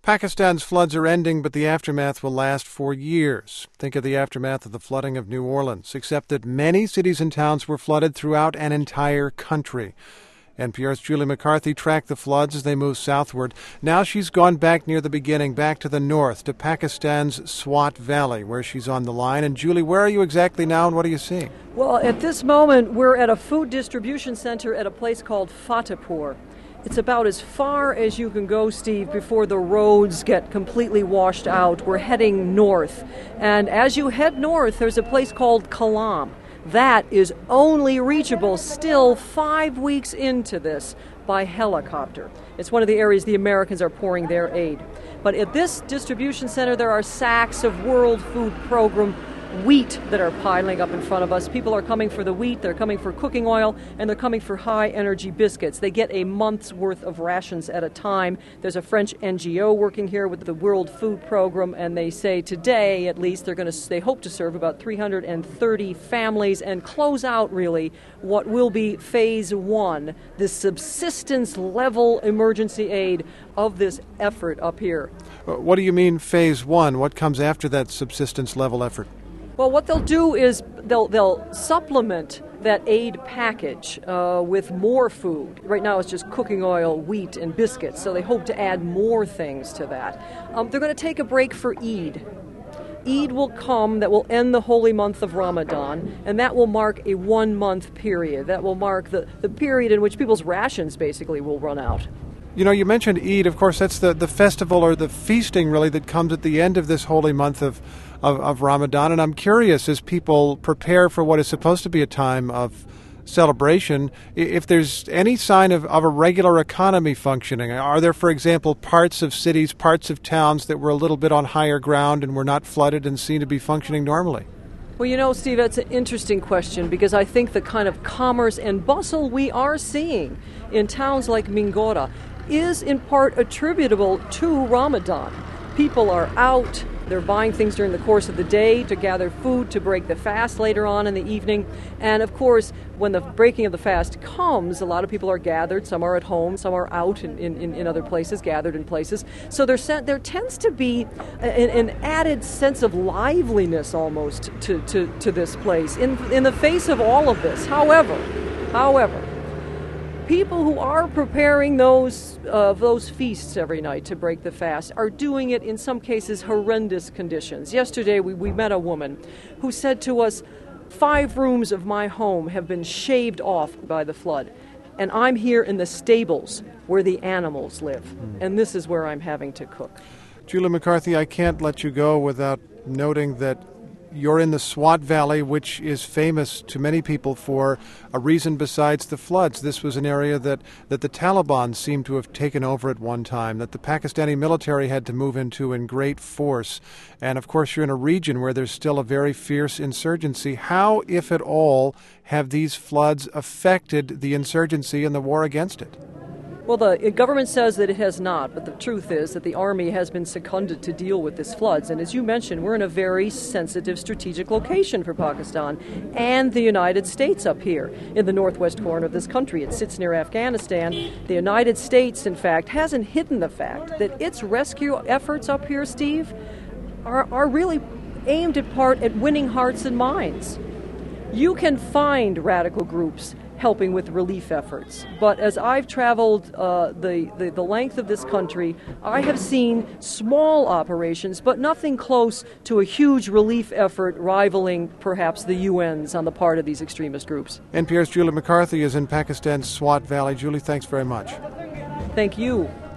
Pakistan's floods are ending, but the aftermath will last for years. Think of the aftermath of the flooding of New Orleans, except that many cities and towns were flooded throughout an entire country. NPR's Julie McCarthy tracked the floods as they moved southward. Now she's gone back near the beginning, back to the north, to Pakistan's Swat Valley, where she's on the line. And Julie, where are you exactly now, and what are you seeing? Well, at this moment, we're at a food distribution center at a place called Fatehpur. It's about as far as you can go, Steve, before the roads get completely washed out. We're heading north. And as you head north, there's a place called Kalam. That is only reachable still 5 weeks into this by helicopter. It's one of the areas the Americans are pouring their aid. But at this distribution center, there are sacks of World Food Program wheat that are piling up in front of us. People are coming for the wheat, they're coming for cooking oil, and they're coming for high-energy biscuits. They get a month's worth of rations at a time. There's a French NGO working here with the World Food Program, and they say today, at least, they hope to serve about 330 families and close out, really, what will be phase one, the subsistence-level emergency aid of this effort up here. What do you mean phase one? What comes after that subsistence-level effort? Well, what they'll do is they'll supplement that aid package with more food. Right now it's just cooking oil, wheat, and biscuits, so they hope to add more things to that. They're going to take a break for Eid. Eid will come, that will end the holy month of Ramadan, and that will mark a 1 month period. That will mark the period in which people's rations basically will run out. You know, you mentioned Eid. Of course, that's the festival or the feasting, really, that comes at the end of this holy month of Ramadan. And I'm curious, as people prepare for what is supposed to be a time of celebration, if there's any sign of a regular economy functioning. Are there, for example, parts of cities, parts of towns that were a little bit on higher ground and were not flooded and seem to be functioning normally? Well, you know, Steve, that's an interesting question, because I think the kind of commerce and bustle we are seeing in towns like Mingora is in part attributable to Ramadan. People are out, they're buying things during the course of the day to gather food to break the fast later on in the evening. And of course, when the breaking of the fast comes, a lot of people are gathered. Some are at home, some are out in other places, gathered in places. So there tends to be an added sense of liveliness almost to this place in the face of all of this. However, people who are preparing those feasts every night to break the fast are doing it in some cases horrendous conditions. Yesterday we met a woman who said to us, 5 rooms of my home have been shaved off by the flood, and I'm here in the stables where the animals live, and this is where I'm having to cook. Julie McCarthy, I can't let you go without noting that you're in the Swat Valley, which is famous to many people for a reason besides the floods. This was an area that the Taliban seemed to have taken over at one time, that the Pakistani military had to move into in great force. And, of course, you're in a region where there's still a very fierce insurgency. How, if at all, have these floods affected the insurgency and the war against it? Well, the government says that it has not, but the truth is that the Army has been seconded to deal with these floods. And as you mentioned, we're in a very sensitive strategic location for Pakistan and the United States up here in the northwest corner of this country. It sits near Afghanistan. The United States, in fact, hasn't hidden the fact that its rescue efforts up here, Steve, are really aimed in part at winning hearts and minds. You can find radical groups helping with relief efforts. But as I've traveled the length of this country, I have seen small operations, but nothing close to a huge relief effort rivaling perhaps the UN's on the part of these extremist groups. NPR's Julie McCarthy is in Pakistan's Swat Valley. Julie, thanks very much. Thank you.